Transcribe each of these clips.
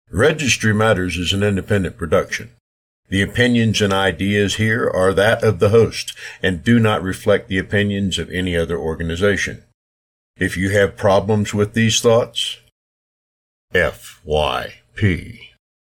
Registry Matters is an independent production. The opinions and ideas here are that of the host and do not reflect the opinions of any other organization. If you have problems with these thoughts, FYP.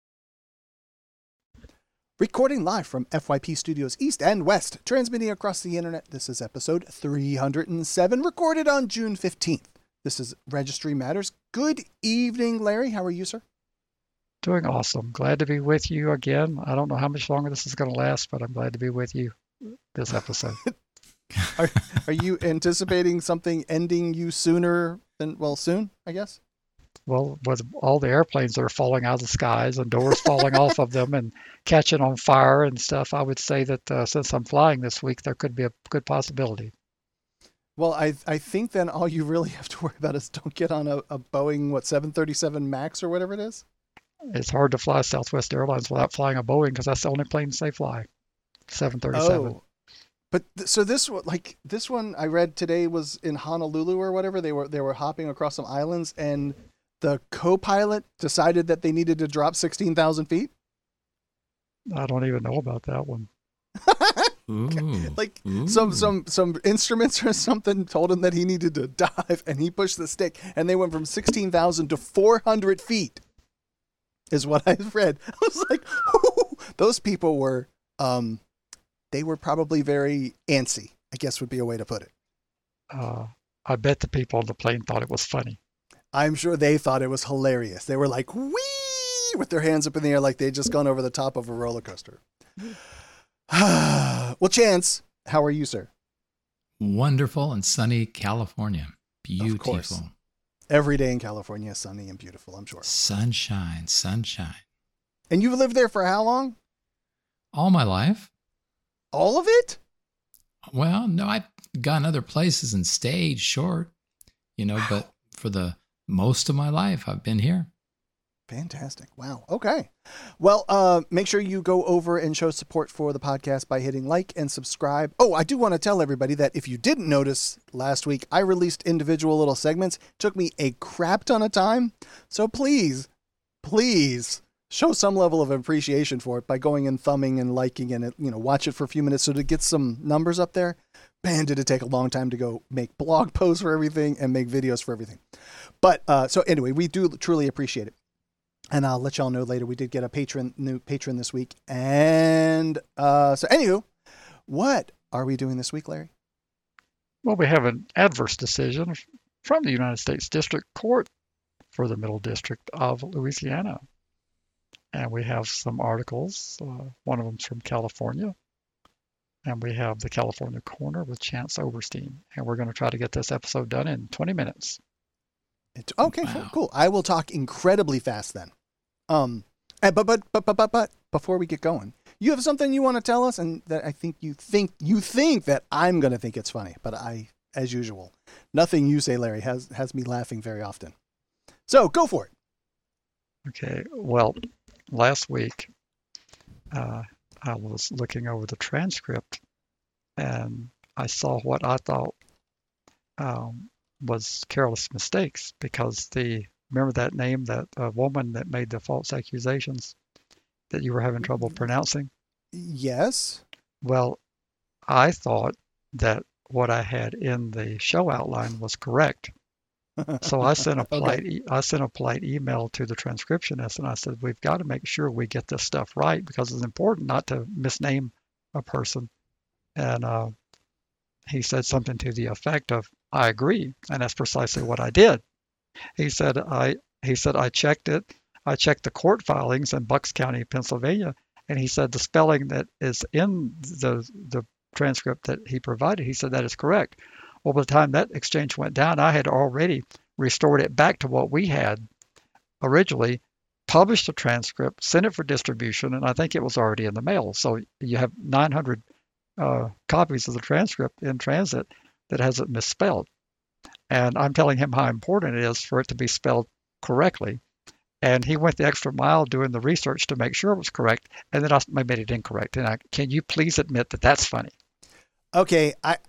Recording live from FYP Studios East and West, transmitting across the internet, this is episode 307, recorded on June 15th. This is Registry Matters. Good evening, Larry. How are you, sir? Doing awesome. Glad to be with you again. I don't know how much longer this is going to last, but I'm glad to be with you this episode. Are you anticipating something ending you sooner than, well, soon, I guess? Well, with all the airplanes that are falling out of the skies and doors falling off of them and catching on fire and stuff, I would say that since I'm flying this week, there could be a good possibility. Well, I think then all you really have to worry about is don't get on a Boeing, 737 MAX or whatever it is? It's hard to fly Southwest Airlines without flying a Boeing because that's the only planes they fly, 737. Oh. But so this one I read today was in Honolulu or whatever. They were hopping across some islands and the co-pilot decided that they needed to drop 16,000 feet. I don't even know about that one. Ooh. Some instruments or something told him that he needed to dive, and he pushed the stick, and they went from 16,000 to 400 feet. Is what I've read. I was like, ooh, those people were, they were probably very antsy, I guess would be a way to put it. I bet the people on the plane thought it was funny. I'm sure they thought it was hilarious. They were like, wee, with their hands up in the air like they'd just gone over the top of a roller coaster. Well, Chance, how are you, sir? Wonderful and sunny California. Beautiful. Of course. Every day in California is sunny and beautiful, I'm sure. Sunshine. And you've lived there for how long? All my life. All of it? Well, no, I've gone other places and stayed short, but for the most of my life, I've been here. Fantastic. Wow. Okay. Well, make sure you go over and show support for the podcast by hitting like and subscribe. Oh, I do want to tell everybody that if you didn't notice last week, I released individual little segments. It took me a crap ton of time. So please show some level of appreciation for it by going and thumbing and liking and, watch it for a few minutes so to get some numbers up there. Man, did it take a long time to go make blog posts for everything and make videos for everything. But so anyway, we do truly appreciate it. And I'll let y'all know later. We did get a new patron this week. And so anywho, what are we doing this week, Larry? Well, we have an adverse decision from the United States District Court for the Middle District of Louisiana. And we have some articles. One of them's from California. And we have the California Corner with Chance Oberstein. And we're going to try to get this episode done in 20 minutes. Okay, wow. Cool. I will talk incredibly fast then. But before we get going, you have something you want to tell us, and that I think you think that I'm going to think it's funny, but I, as usual, nothing you say, Larry, has me laughing very often. So go for it. Okay. Well, last week, I was looking over the transcript, and I saw what I thought was careless mistakes, because remember that name, that woman that made the false accusations that you were having trouble pronouncing? Yes. Well, I thought that what I had in the show outline was correct. So I sent a polite email to the transcriptionist, and I said, we've got to make sure we get this stuff right, because it's important not to misname a person. And he said something to the effect of, I agree, and that's precisely what I did. He said I checked it. I checked the court filings in Bucks County, Pennsylvania, and he said the spelling that is in the transcript that he provided, he said that is correct. Well, by the time that exchange went down, I had already restored it back to what we had originally, published the transcript, sent it for distribution, and I think it was already in the mail. So you have 900 copies of the transcript in transit that has it misspelled. And I'm telling him how important it is for it to be spelled correctly. And he went the extra mile doing the research to make sure it was correct. And then I made it incorrect. And can you please admit that that's funny? Okay.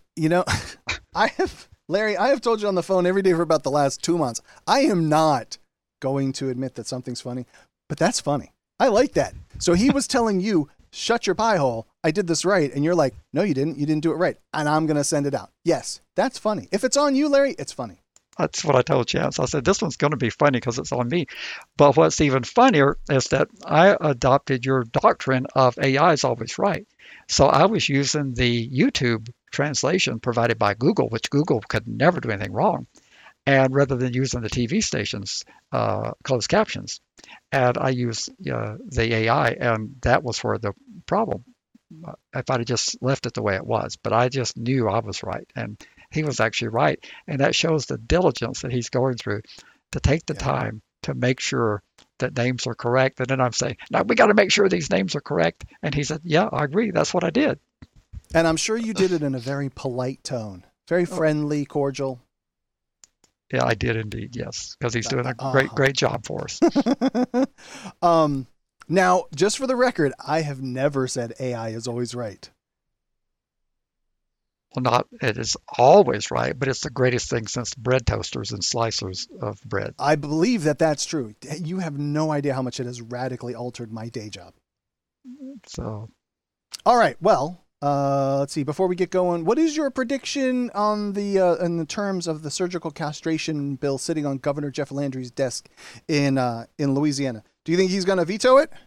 Larry, I have told you on the phone every day for about the last 2 months. I am not going to admit that something's funny, But that's funny. I like that. So he was telling you, shut your pie hole. I did this right. And you're like, no, you didn't. You didn't do it right. And I'm going to send it out. Yes, that's funny. If it's on you, Larry, it's funny. That's what I told Chance. I said, this one's going to be funny because it's on me. But what's even funnier is that I adopted your doctrine of AI is always right. So I was using the YouTube translation provided by Google, which Google could never do anything wrong. And rather than using the TV station's closed captions, and I used the AI, and that was where the problem. If I'd have just left it the way it was, but I just knew I was right, and he was actually right, and that shows the diligence that he's going through to take the time to make sure that names are correct. And then I'm saying, now we got to make sure these names are correct. And he said, yeah, I agree. That's what I did. And I'm sure you did it in a very polite tone, very friendly, cordial. Yeah, I did indeed. Yes, because he's doing a great job for us. Now, just for the record, I have never said AI is always right. Well, not it is always right, but it's the greatest thing since bread toasters and slicers of bread. I believe that that's true. You have no idea how much it has radically altered my day job. So, all right. Well, let's see. Before we get going, what is your prediction on the in the terms of the surgical castration bill sitting on Governor Jeff Landry's desk in Louisiana? Do you think he's going to veto it?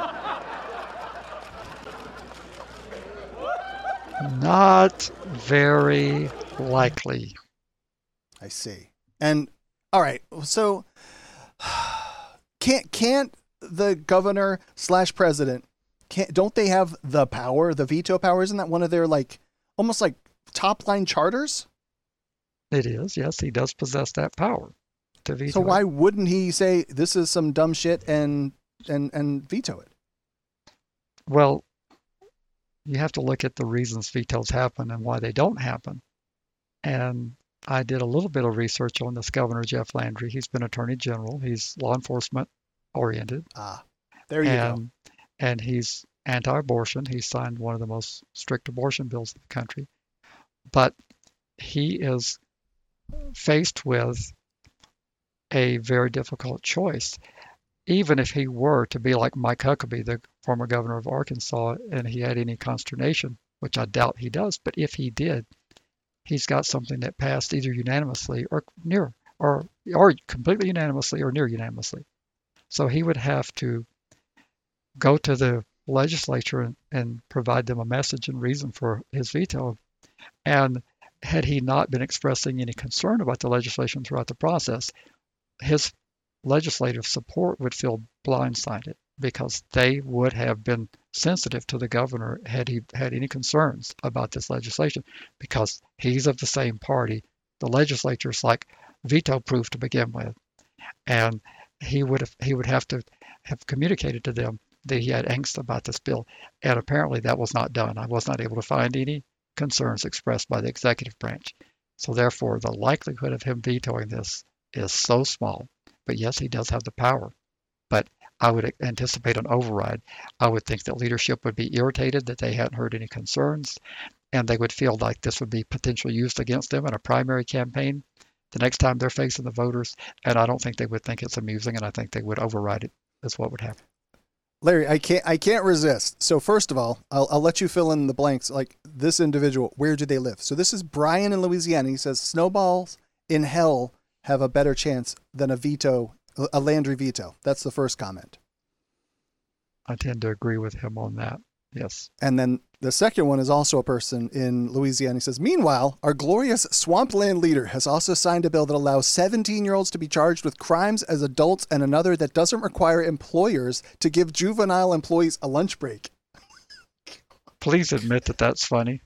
Not very likely. I see. And all right, so can't the governor / president don't they have the power, the veto power? Isn't that one of their almost like top line charters? It is. Yes, he does possess that power to veto. So why wouldn't he say this is some dumb shit and veto it? Well, you have to look at the reasons vetoes happen and why they don't happen. And I did a little bit of research on this Governor Jeff Landry. He's been Attorney General. He's law enforcement oriented. There you go. And he's anti-abortion. He signed one of the most strict abortion bills in the country. But he is faced with a very difficult choice. Even if he were to be like Mike Huckabee, the former governor of Arkansas, and he had any consternation, which I doubt he does, but if he did, he's got something that passed either unanimously or near, or completely unanimously or near unanimously. So he would have to go to the legislature and provide them a message and reason for his veto. And had he not been expressing any concern about the legislation throughout the process, his legislative support would feel blindsided because they would have been sensitive to the governor had he had any concerns about this legislation, because he's of the same party. The legislature's like veto proof to begin with, and he would have to have communicated to them that he had angst about this bill, and apparently that was not done. I was not able to find any concerns expressed by the executive branch. So therefore, the likelihood of him vetoing this is so small. But yes, he does have the power. But I would anticipate an override. I would think that leadership would be irritated that they hadn't heard any concerns, and they would feel like this would be potentially used against them in a primary campaign the next time they're facing the voters. And I don't think they would think it's amusing, and I think they would override it. That's what would happen. Larry, I can't resist. So first of all, I'll let you fill in the blanks. Like this individual, where do they live? So this is Brian in Louisiana. He says snowballs in hell have a better chance than a Landry veto. That's the first comment. I tend to agree with him on that. Yes. And then the second one is also a person in Louisiana. He says, meanwhile, our glorious swampland leader has also signed a bill that allows 17-year-olds to be charged with crimes as adults and another that doesn't require employers to give juvenile employees a lunch break. Please admit that that's funny.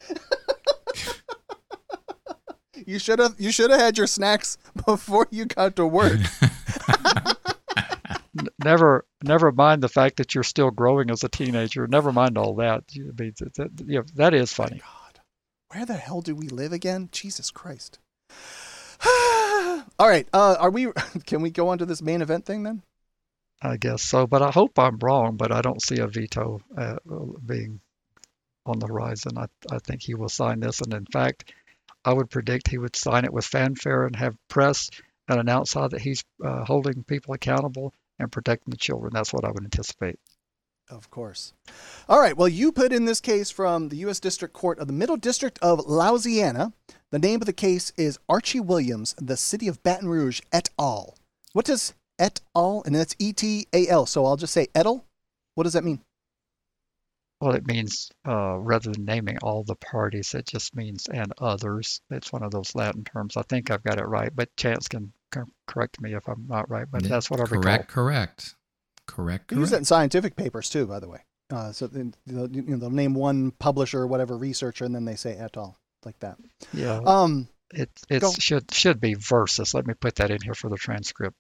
You should have had your snacks before you got to work. Never mind the fact that you're still growing as a teenager. Never mind all that. That is funny. God, where the hell do we live again? Jesus Christ. All right. Can we go on to this main event thing then? I guess so, but I hope I'm wrong, but I don't see a veto being on the horizon. I think he will sign this. And in fact, I would predict he would sign it with fanfare and have press and announce how that he's holding people accountable and protecting the children. That's what I would anticipate. Of course. All right. Well, you put in this case from the U.S. District Court of the Middle District of Louisiana. The name of the case is Archie Williams, the City of Baton Rouge, et al. What does et al? And that's E-T-A-L. So I'll just say et al. What does that mean? Well, it means, rather than naming all the parties, it just means and others. It's one of those Latin terms. I think I've got it right, but Chance can correct me if I'm not right, but that's what I recall. Correct. You use that in scientific papers too, by the way. So they'll name one publisher or whatever researcher, and then they say et al. Like that. Yeah. It should be versus. Let me put that in here for the transcript.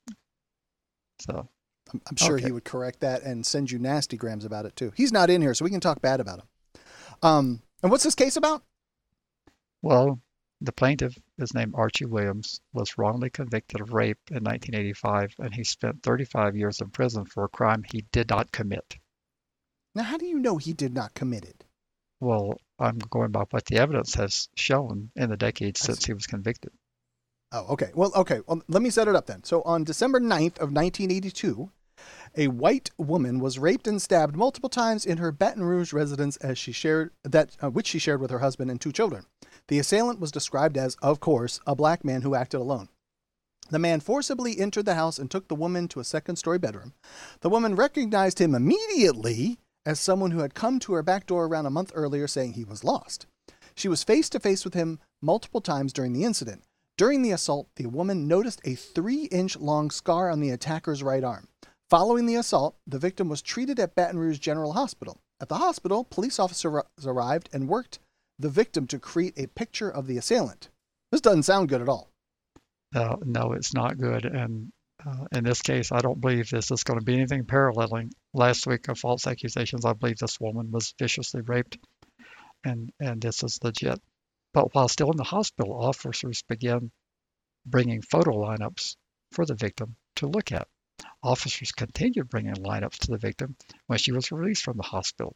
So I'm sure he would correct that and send you nasty grams about it too. He's not in here, so we can talk bad about him. And what's this case about? Well, the plaintiff is named Archie Williams, was wrongly convicted of rape in 1985, and he spent 35 years in prison for a crime he did not commit. Now, how do you know he did not commit it? Well, I'm going by what the evidence has shown in the decades since he was convicted. Oh, okay. Well, let me set it up then. So on December 9th of 1982, a white woman was raped and stabbed multiple times in her Baton Rouge residence which she shared with her husband and 2 children. The assailant was described as, of course, a black man who acted alone. The man forcibly entered the house and took the woman to a second-story bedroom. The woman recognized him immediately as someone who had come to her back door around a month earlier saying he was lost. She was face-to-face with him multiple times during the incident. During the assault, the woman noticed a 3-inch long scar on the attacker's right arm. Following the assault, the victim was treated at Baton Rouge General Hospital. At the hospital, police officers arrived and worked the victim to create a picture of the assailant. This doesn't sound good at all. No, it's not good. And in this case, I don't believe this is going to be anything paralleling last week of false accusations. I believe this woman was viciously raped, and this is legit. But while still in the hospital, officers began bringing photo lineups for the victim to look at. Officers continued bringing lineups to the victim when she was released from the hospital.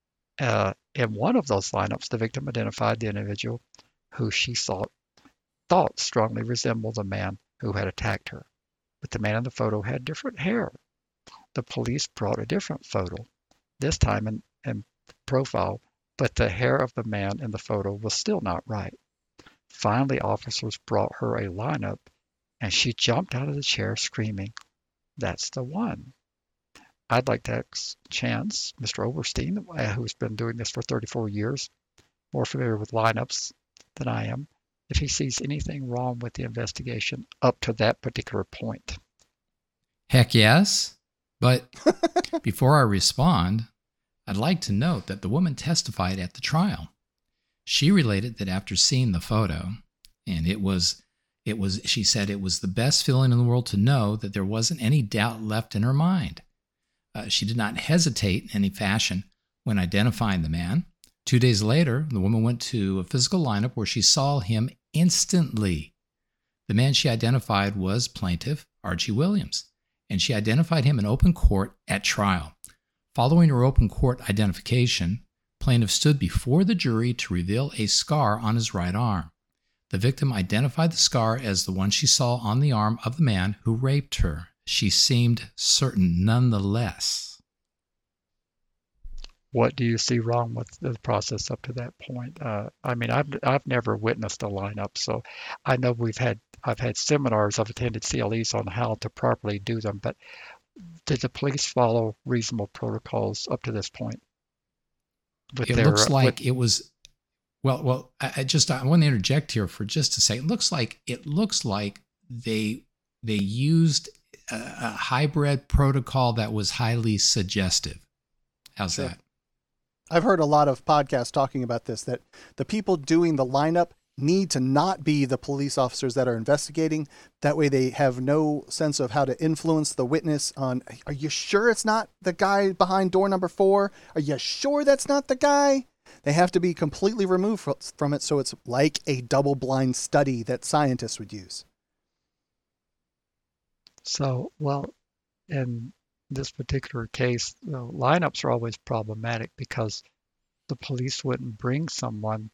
In one of those lineups, the victim identified the individual who she thought strongly resembled the man who had attacked her. But the man in the photo had different hair. The police brought a different photo, this time in profile, but the hair of the man in the photo was still not right. Finally, officers brought her a lineup, and she jumped out of the chair screaming, "That's the one." I'd like to ask Chance, Mr. Oberstein, who's been doing this for 34 years, more familiar with lineups than I am, if he sees anything wrong with the investigation up to that particular point. Heck yes. But before I respond, I'd like to note that the woman testified at the trial. She related that after seeing the photo, and she said it was the best feeling in the world to know that there wasn't any doubt left in her mind. She did not hesitate in any fashion when identifying the man. 2 days later, the woman went to a physical lineup where she saw him instantly. The man she identified was plaintiff Archie Williams, and she identified him in open court at trial. Following her open court identification, plaintiff stood before the jury to reveal a scar on his right arm. The victim identified the scar as the one she saw on the arm of the man who raped her. She seemed certain nonetheless. What do you see wrong with the process up to that point? I mean, I've never witnessed a lineup, so I know I've had seminars, I've attended CLEs on how to properly do them, but did the police follow reasonable protocols up to this point? It looks like it was. Well, I want to interject here for just a second. It looks like they used a hybrid protocol that was highly suggestive. How's that? I've heard a lot of podcasts talking about this, that the people doing the lineup need to not be the police officers that are investigating. That way they have no sense of how to influence the witness on, are you sure it's not the guy behind door number 4? Are you sure that's not the guy? They have to be completely removed from it, so it's like a double-blind study that scientists would use. So, well, in this particular case, lineups are always problematic because the police wouldn't bring someone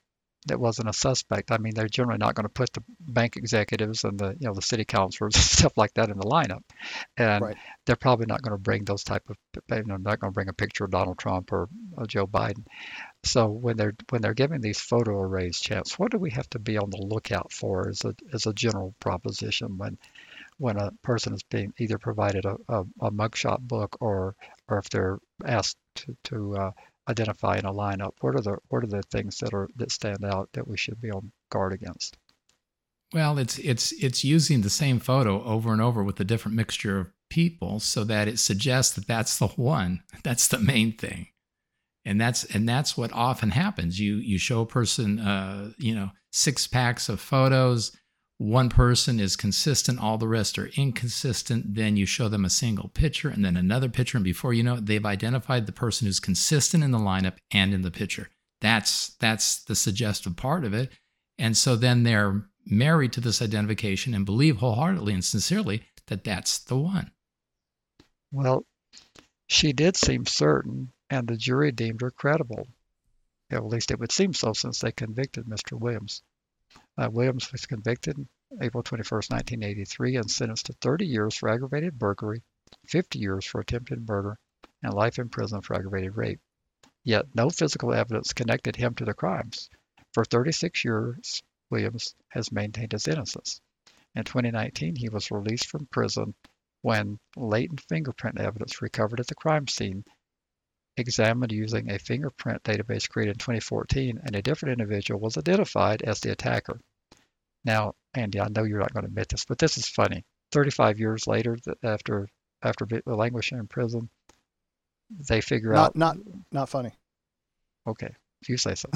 that wasn't a suspect. I mean, they're generally not going to put the bank executives and the city councilors and stuff like that in the lineup, and Right. they're probably not going to bring those type of, not going to bring a picture of Donald Trump or Joe Biden. So when they're giving these photo arrays, Chance, what do we have to be on the lookout for as a general proposition when a person is being either provided a mugshot book or if they're asked to identify in a lineup? What are the things that stand out that we should be on guard against? Well, it's using the same photo over and over with a different mixture of people so that it suggests that that's the one. That's the main thing. And that's what often happens. You show a person 6 packs of photos. One person is consistent, all the rest are inconsistent. Then you show them a single picture and then another picture, and before you know it, they've identified the person who's consistent in the lineup and in the picture. That's the suggestive part of it. And so then they're married to this identification and believe wholeheartedly and sincerely that that's the one. Well, she did seem certain, and the jury deemed her credible. At least it would seem so, since they convicted Mr. Williams. Williams was convicted April 21st, 1983, and sentenced to 30 years for aggravated burglary, 50 years for attempted murder, and life in prison for aggravated rape. Yet no physical evidence connected him to the crimes. For 36 years, Williams has maintained his innocence. In 2019, he was released from prison when latent fingerprint evidence recovered at the crime scene, examined using a fingerprint database created in 2014, and a different individual was identified as the attacker. Now, Andy, I know you're not going to admit this, but this is funny. 35 years later, after languishing in prison, they figure out... Not funny. Okay, if you say so.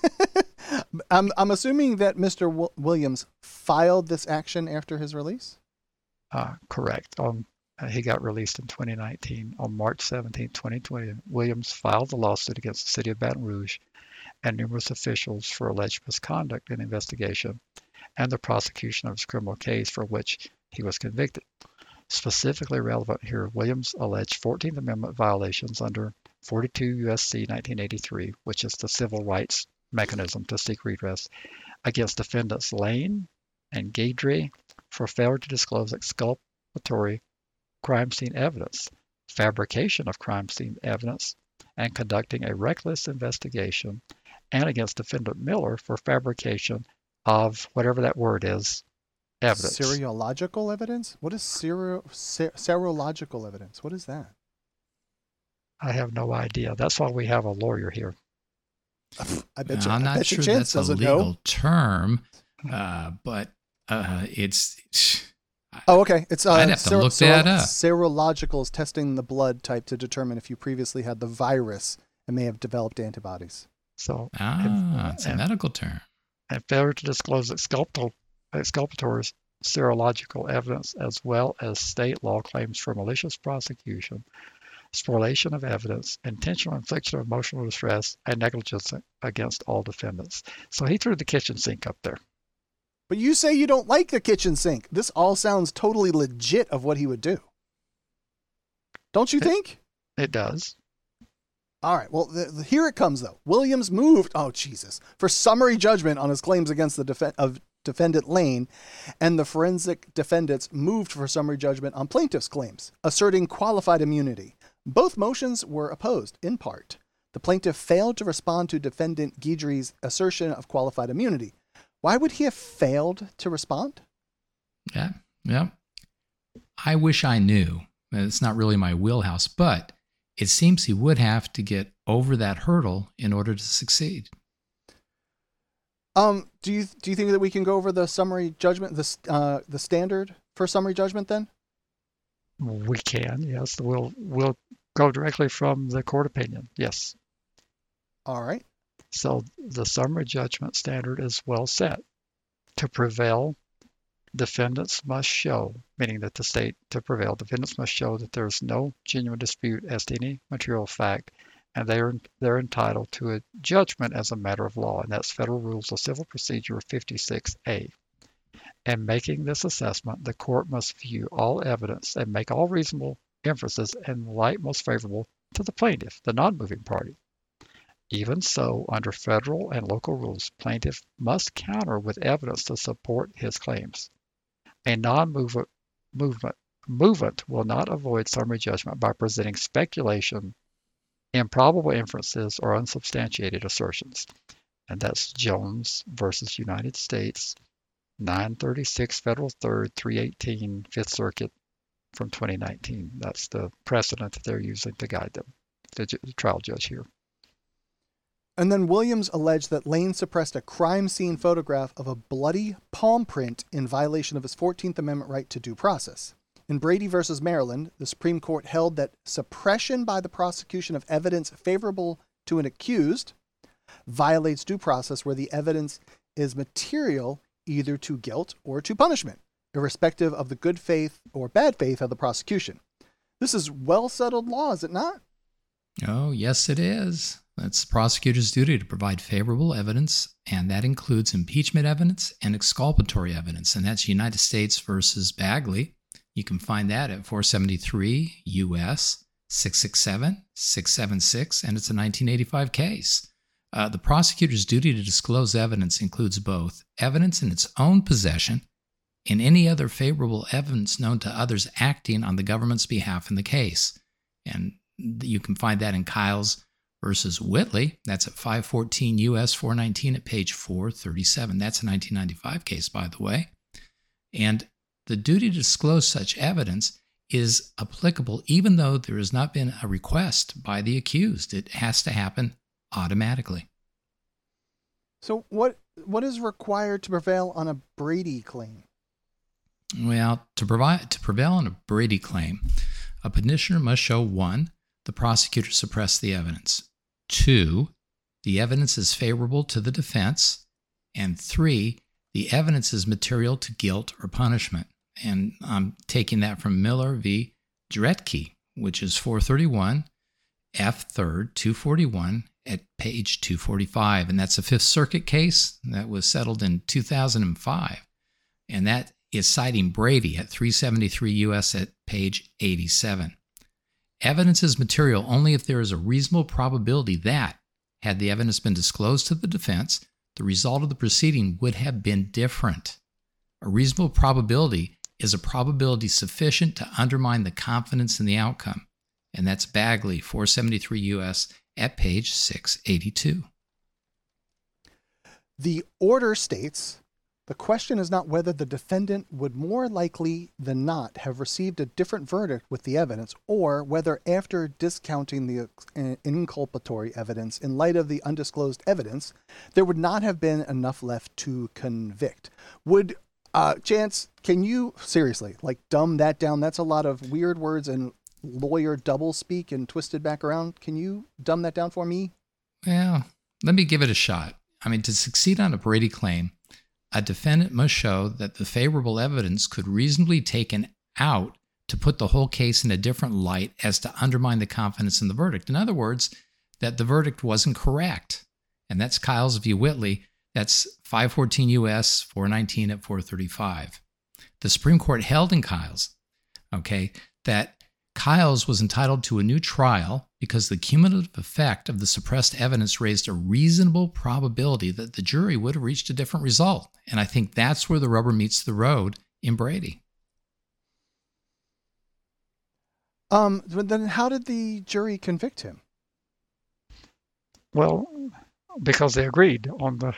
I'm assuming that Mr. Williams filed this action after his release? Correct. He got released in 2019. On March 17, 2020, Williams filed the lawsuit against the city of Baton Rouge and numerous officials for alleged misconduct in the investigation and the prosecution of his criminal case for which he was convicted. Specifically relevant here, Williams alleged 14th Amendment violations under 42 U.S.C. 1983, which is the civil rights mechanism to seek redress, against defendants Lane and Guidry for failure to disclose exculpatory crime scene evidence, fabrication of crime scene evidence, and conducting a reckless investigation, and against defendant Miller for fabrication of whatever that word is, evidence. Serological evidence? What is serological evidence? What is that? I have no idea. That's why we have a lawyer here. I bet you. I'm not sure that's a legal term, but it's. Oh, okay. It's I'd have to look that up. Serological is testing the blood type to determine if you previously had the virus and may have developed antibodies. So, it's a medical term. And failure to disclose exculpatory serological evidence, as well as state law claims for malicious prosecution, spoliation of evidence, intentional infliction of emotional distress, and negligence against all defendants. So he threw the kitchen sink up there. But you say you don't like the kitchen sink. This all sounds totally legit of what he would do. Don't you think? It does. All right. Well, here it comes, though. Williams moved, for summary judgment on his claims against the defendant Lane, and the forensic defendants moved for summary judgment on plaintiff's claims, asserting qualified immunity. Both motions were opposed, in part. The plaintiff failed to respond to defendant Guidry's assertion of qualified immunity. Why would he have failed to respond? Yeah. I wish I knew. It's not really my wheelhouse, but it seems he would have to get over that hurdle in order to succeed. Do you think that we can go over the summary judgment, the standard for summary judgment then? We can, yes. We'll go directly from the court opinion. Yes. All right. So the summary judgment standard is well set. To prevail, defendants must show, meaning that to prevail, defendants must show that there is no genuine dispute as to any material fact, and they're entitled to a judgment as a matter of law, and that's Federal Rules of Civil Procedure 56A. In making this assessment, the court must view all evidence and make all reasonable inferences in the light most favorable to the plaintiff, the non-moving party. Even so, under federal and local rules, plaintiff must counter with evidence to support his claims. A non-movement will not avoid summary judgment by presenting speculation, improbable inferences, or unsubstantiated assertions. And that's Jones versus United States, 936 Federal 3rd, 318, 5th Circuit from 2019. That's the precedent that they're using to guide them, the trial judge here. And then Williams alleged that Lane suppressed a crime scene photograph of a bloody palm print in violation of his 14th Amendment right to due process. In Brady versus Maryland, the Supreme Court held that suppression by the prosecution of evidence favorable to an accused violates due process where the evidence is material either to guilt or to punishment, irrespective of the good faith or bad faith of the prosecution. This is well-settled law, is it not? Oh, yes, it is. It's the prosecutor's duty to provide favorable evidence, and that includes impeachment evidence and exculpatory evidence, and that's United States versus Bagley. You can find that at 473 U.S. 667, 676, and it's a 1985 case. The prosecutor's duty to disclose evidence includes both evidence in its own possession and any other favorable evidence known to others acting on the government's behalf in the case. And you can find that in Kyles versus Whitley. That's at 514 U.S. 419 at page 437. That's a 1995 case, by the way. And the duty to disclose such evidence is applicable even though there has not been a request by the accused. It has to happen automatically. So what is required to prevail on a Brady claim? Well, to prevail on a Brady claim, a petitioner must show 1, the prosecutor suppressed the evidence, 2, the evidence is favorable to the defense, and 3, the evidence is material to guilt or punishment. And I'm taking that from Miller v. Dretke, which is 431 F. 3rd, 241 at page 245. And that's a Fifth Circuit case that was settled in 2005. And that is citing Brady at 373 U.S. at page 87. Evidence is material only if there is a reasonable probability that, had the evidence been disclosed to the defense, the result of the proceeding would have been different. A reasonable probability is a probability sufficient to undermine the confidence in the outcome. And that's Bagley, 473 U.S. at page 682. The order states, the question is not whether the defendant would more likely than not have received a different verdict with the evidence, or whether after discounting the inculpatory evidence in light of the undisclosed evidence, there would not have been enough left to convict. Would Chance, can you seriously dumb that down? That's a lot of weird words and lawyer double speak and twisted back around. Can you dumb that down for me? Well, let me give it a shot. I mean, to succeed on a Brady claim, a defendant must show that the favorable evidence could reasonably be taken out to put the whole case in a different light as to undermine the confidence in the verdict. In other words, that the verdict wasn't correct. And that's Kyles v. Whitley. That's 514 U.S. 419 at 435. The Supreme Court held in Kyles, that Kyles was entitled to a new trial because the cumulative effect of the suppressed evidence raised a reasonable probability that the jury would have reached a different result. And I think that's where the rubber meets the road in Brady. But then how did the jury convict him? Well, because they agreed on the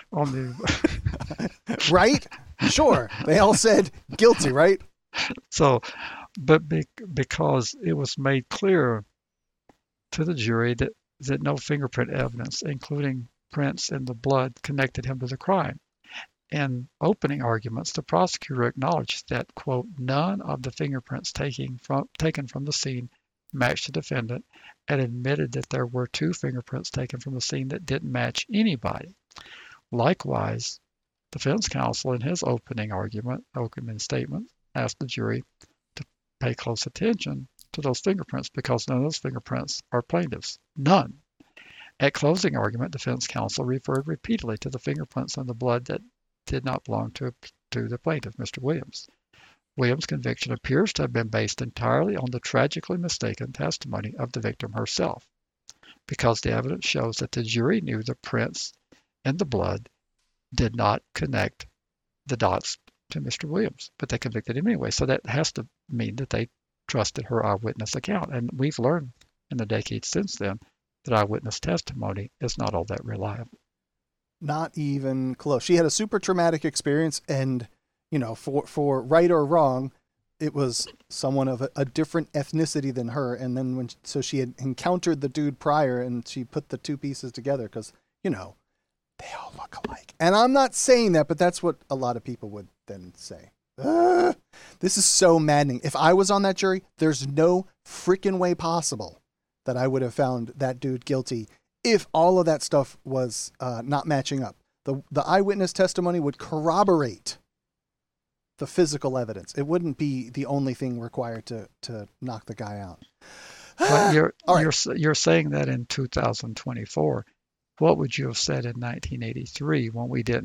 right? Sure. They all said guilty, right? So, but because it was made clear to the jury that no fingerprint evidence, including prints in the blood, connected him to the crime. In opening arguments, the prosecutor acknowledged that, quote, none of the fingerprints taken from the scene matched the defendant, and admitted that there were 2 fingerprints taken from the scene that didn't match anybody. Likewise, defense counsel in his opening statement asked the jury to pay close attention to those fingerprints because none of those fingerprints are plaintiff's. None. At closing argument, defense counsel referred repeatedly to the fingerprints on the blood that did not belong to the plaintiff, Mr. Williams. Williams' conviction appears to have been based entirely on the tragically mistaken testimony of the victim herself. because the evidence shows that the jury knew the prints in the blood did not connect the dots to Mr. Williams, but they convicted him anyway. So that has to mean that they trusted her eyewitness account. And we've learned in the decades since then that eyewitness testimony is not all that reliable. Not even close. She had a super traumatic experience, and, you know, for right or wrong, it was someone of a different ethnicity than her. And then so she had encountered the dude prior, and she put the two pieces together because, you know, they all look alike. And I'm not saying that, but that's what a lot of people would then say. This is so maddening. If I was on that jury, there's no freaking way possible that I would have found that dude guilty if all of that stuff was not matching up. The eyewitness testimony would corroborate the physical evidence. It wouldn't be the only thing required to knock the guy out. But right. you're saying that in 2024. What would you have said in 1983 when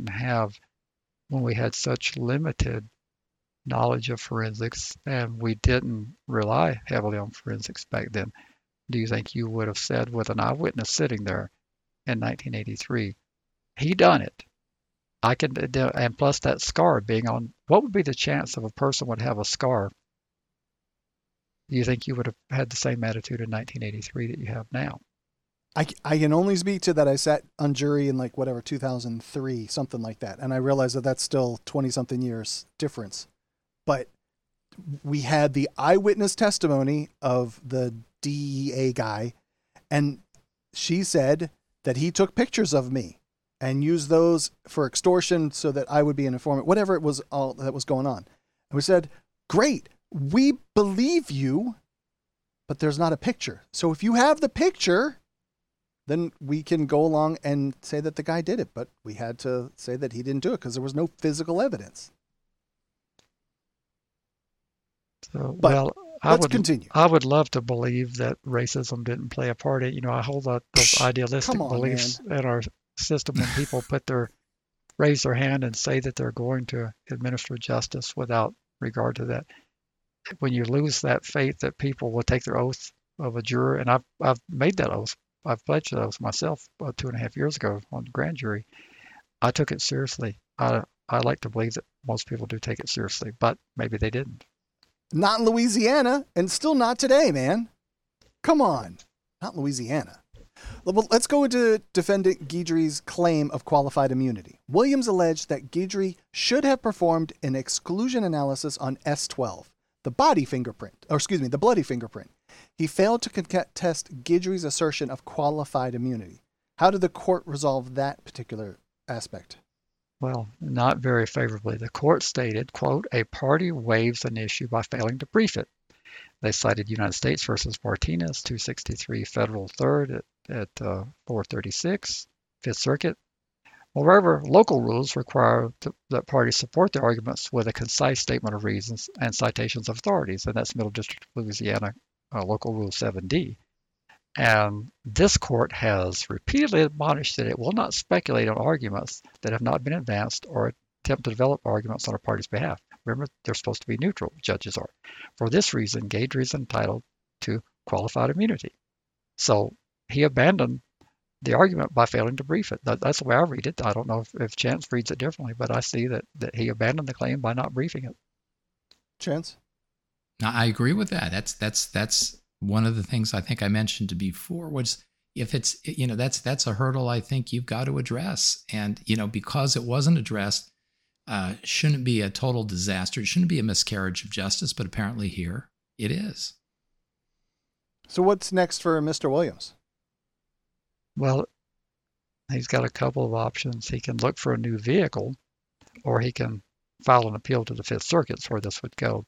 we had such limited knowledge of forensics and we didn't rely heavily on forensics back then? Do you think you would have said, with an eyewitness sitting there in 1983, he done it? I can, and plus that scar being on, what would be the chance of a person would have a scar? Do you think you would have had the same attitude in 1983 that you have now? I can only speak to that. I sat on jury in 2003, something like that. And I realize that that's still 20 something years difference. But we had the eyewitness testimony of the DEA guy. And she said that he took pictures of me and used those for extortion so that I would be an informant, whatever it was all that was going on. And we said, great, we believe you, but there's not a picture. So if you have the picture, then we can go along and say that the guy did it. But we had to say that he didn't do it because there was no physical evidence. So, but well, let's continue. I would love to believe that racism didn't play a part in it. You know, I hold those idealistic beliefs in our system when people raise their hand and say that they're going to administer justice without regard to that. When you lose that faith that people will take their oath of a juror, and I've made that oath. I've pledged that oath myself 2.5 years ago on the grand jury. I took it seriously. I like to believe that most people do take it seriously, but maybe they didn't. Not in Louisiana, and still not today, man. Come on. Not in Louisiana. Well, let's go into defendant Guidry's claim of qualified immunity. Williams alleged that Guidry should have performed an exclusion analysis on S12, the bloody fingerprint. He failed to contest Guidry's assertion of qualified immunity. How did the court resolve that particular aspect? Well, not very favorably. The court stated, quote, a party waives an issue by failing to brief it. They cited United States versus Martinez, 263 Federal 3rd at 436, Fifth Circuit. Moreover, local rules require that parties support their arguments with a concise statement of reasons and citations of authorities, and that's Middle District of Louisiana, Local Rule 7D. And this court has repeatedly admonished that it will not speculate on arguments that have not been advanced or attempt to develop arguments on a party's behalf. Remember, they're supposed to be neutral, judges are. For this reason, Guidry is entitled to qualified immunity. So he abandoned the argument by failing to brief it. That's the way I read it. I don't know if Chance reads it differently, but I see that he abandoned the claim by not briefing it. Chance? Now, I agree with that. That's one of the things I think I mentioned before was if it's, that's a hurdle I think you've got to address. And, because it wasn't addressed, shouldn't be a total disaster. It shouldn't be a miscarriage of justice, but apparently here it is. So what's next for Mr. Williams? Well, he's got a couple of options. He can look for a new vehicle, or he can file an appeal to the Fifth Circuit, where this would go.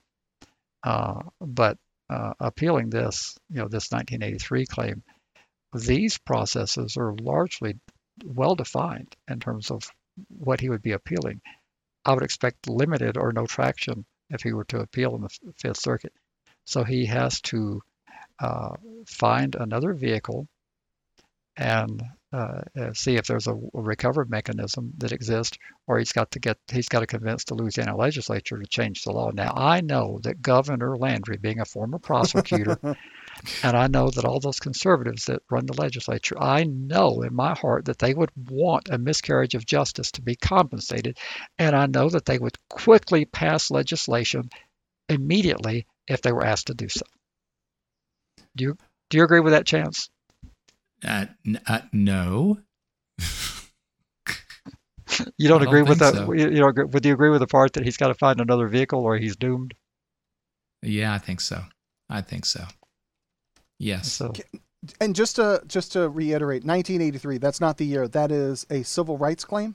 But appealing this 1983 claim, these processes are largely well-defined in terms of what he would be appealing. I would expect limited or no traction if he were to appeal in the Fifth Circuit. So he has to find another vehicle and see if there's a recovery mechanism that exists, or he's got to convince the Louisiana legislature to change the law. Now, I know that Governor Landry, being a former prosecutor, and I know that all those conservatives that run the legislature, I know in my heart that they would want a miscarriage of justice to be compensated, and I know that they would quickly pass legislation immediately if they were asked to do so. Do you agree with that, Chance? No. You don't agree with that? So. Would you agree with the part that he's got to find another vehicle or he's doomed? Yeah, I think so. Yes. So, And just to reiterate, 1983, that's not the year. That is a civil rights claim?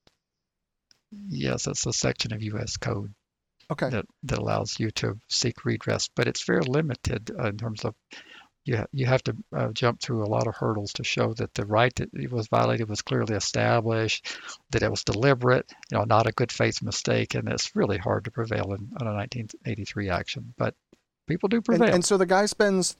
yes, it's a section of U.S. code Okay. that allows you to seek redress, but it's very limited in terms of you have to jump through a lot of hurdles to show that the right that it was violated was clearly established, that it was deliberate, not a good faith mistake, and it's really hard to prevail on a 1983 action. But people do prevail. And so the guy spends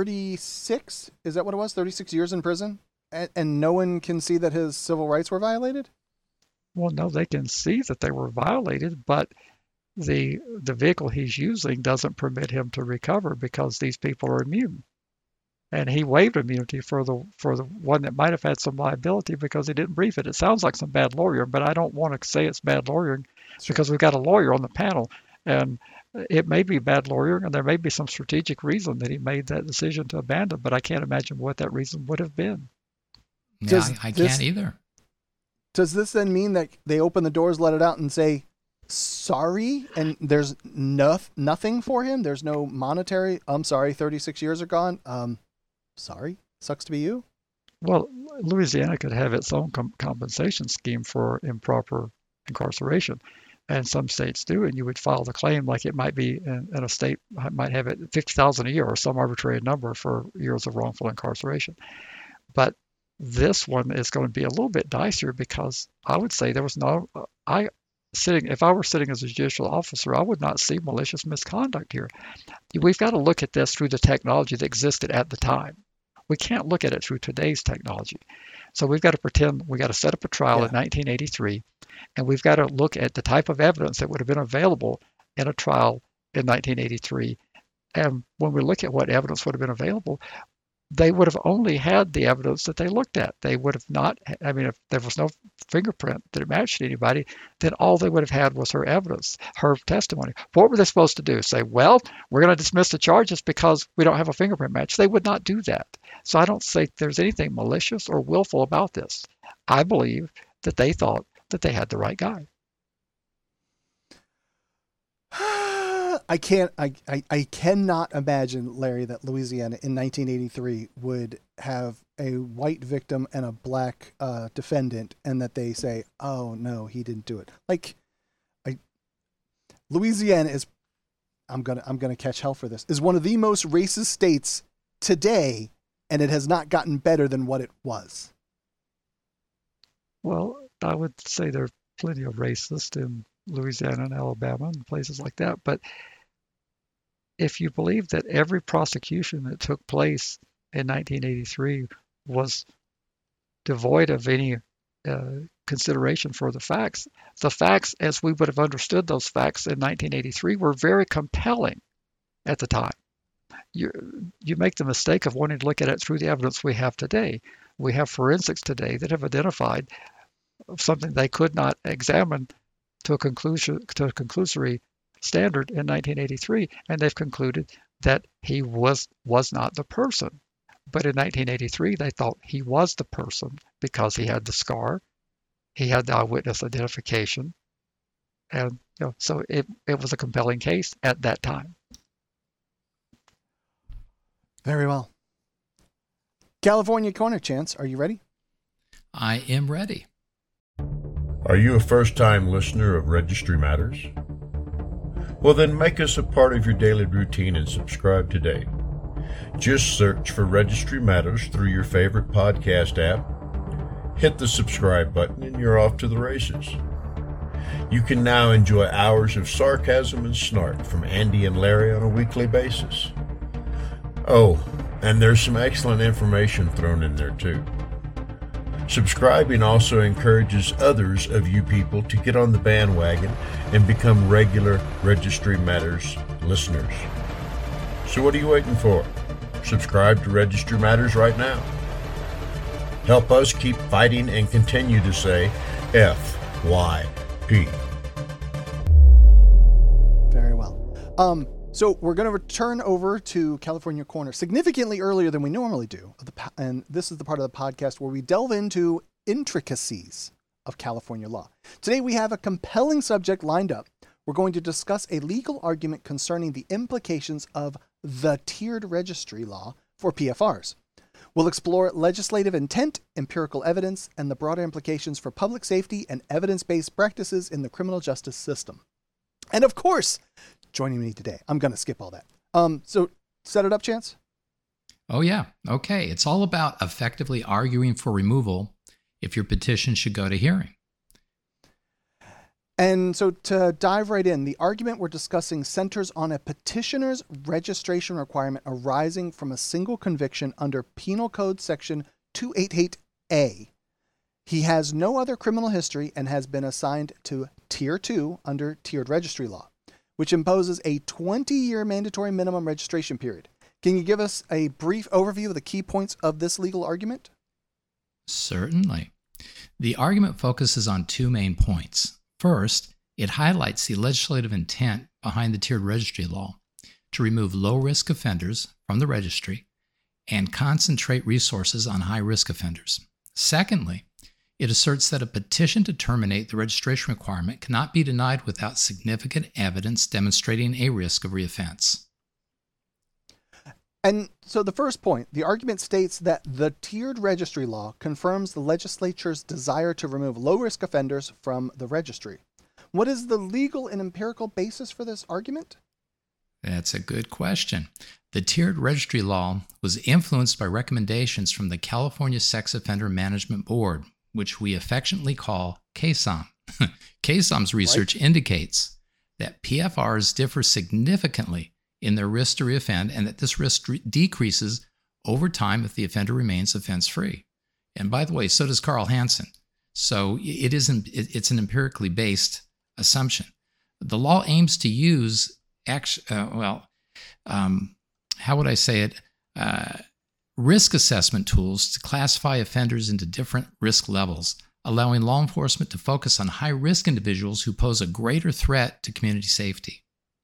36, is that what it was? 36 years in prison? And no one can see that his civil rights were violated? Well, no, they can see that they were violated, but the vehicle he's using doesn't permit him to recover because these people are immune. And he waived immunity for the one that might have had some liability because he didn't brief it. It sounds like some bad lawyering, but I don't want to say it's bad lawyering because we've got a lawyer on the panel, and it may be bad lawyering, and there may be some strategic reason that he made that decision to abandon, but I can't imagine what that reason would have been. Yeah, I can't either. Does this then mean that they open the doors, let it out, and say, sorry, and there's nothing for him? There's no monetary, I'm sorry, 36 years are gone. Sorry, sucks to be you. Well, Louisiana could have its own compensation scheme for improper incarceration, and some states do, and you would file the claim like it might be in a state might have it $50,000 a year or some arbitrary number for years of wrongful incarceration. But this one is going to be a little bit dicier because I would say there was if I were sitting as a judicial officer, I would not see malicious misconduct here. We've got to look at this through the technology that existed at the time. We can't look at it through today's technology. So we've got to pretend we got to set up a trial in 1983, and we've got to look at the type of evidence that would have been available in a trial in 1983. And when we look at what evidence would have been available, they would have only had the evidence that they looked at. They would have not, if there was no fingerprint that matched anybody, then all they would have had was her evidence, her testimony. What were they supposed to do? Say, well, we're going to dismiss the charges because we don't have a fingerprint match. They would not do that. So I don't think there's anything malicious or willful about this. I believe that they thought that they had the right guy. I cannot imagine, Larry, that Louisiana in 1983 would have a white victim and a black defendant, and that they say, "Oh no, he didn't do it." Louisiana is, I'm gonna catch hell for this, is one of the most racist states today, and it has not gotten better than what it was. Well, I would say there are plenty of racists in Louisiana and Alabama and places like that, but if you believe that every prosecution that took place in 1983 was devoid of any consideration for the facts as we would have understood those facts in 1983 were very compelling at the time. You make the mistake of wanting to look at it through the evidence we have today. We have forensics today that have identified something they could not examine to a conclusory standard in 1983, and they've concluded that he was not the person. But in 1983, they thought he was the person because he had the scar, he had the eyewitness identification, and so it was a compelling case at that time. Very well. California Corner, Chance, are you ready? I am ready. Are you a first-time listener of Registry Matters? Well, then make us a part of your daily routine and subscribe today. Just search for Registry Matters through your favorite podcast app. Hit the subscribe button and you're off to the races. You can now enjoy hours of sarcasm and snark from Andy and Larry on a weekly basis. Oh, and there's some excellent information thrown in there too. Subscribing also encourages others of you people to get on the bandwagon and become regular Registry Matters listeners. So what are you waiting for? Subscribe to Registry Matters right now. Help us keep fighting and continue to say FYP. Very well. So we're going to return over to California Corner significantly earlier than we normally do. And this is the part of the podcast where we delve into intricacies of California law. Today we have a compelling subject lined up. We're going to discuss a legal argument concerning the implications of the tiered registry law for PFRs. We'll explore legislative intent, empirical evidence, and the broader implications for public safety and evidence-based practices in the criminal justice system. And of course, joining me today, I'm going to skip all that. So set it up, Chance? Oh, yeah. Okay. It's all about effectively arguing for removal if your petition should go to hearing. And so to dive right in, the argument we're discussing centers on a petitioner's registration requirement arising from a single conviction under Penal Code Section 288A. He has no other criminal history and has been assigned to Tier 2 under tiered registry law, which imposes a 20-year mandatory minimum registration period. Can you give us a brief overview of the key points of this legal argument? Certainly. The argument focuses on two main points. First, it highlights the legislative intent behind the tiered registry law to remove low-risk offenders from the registry and concentrate resources on high-risk offenders. Secondly, it asserts that a petition to terminate the registration requirement cannot be denied without significant evidence demonstrating a risk of reoffense. And so the first point, the argument states that the tiered registry law confirms the legislature's desire to remove low-risk offenders from the registry. What is the legal and empirical basis for this argument? That's a good question. The tiered registry law was influenced by recommendations from the California Sex Offender Management Board, which we affectionately call KSOM. KSOM's research indicates that PFRs differ significantly in their risk to reoffend, and that this risk decreases over time if the offender remains offense-free. And by the way, so does Carl Hansen. So it's an empirically based assumption. The law aims to use, risk assessment tools to classify offenders into different risk levels, allowing law enforcement to focus on high-risk individuals who pose a greater threat to community safety.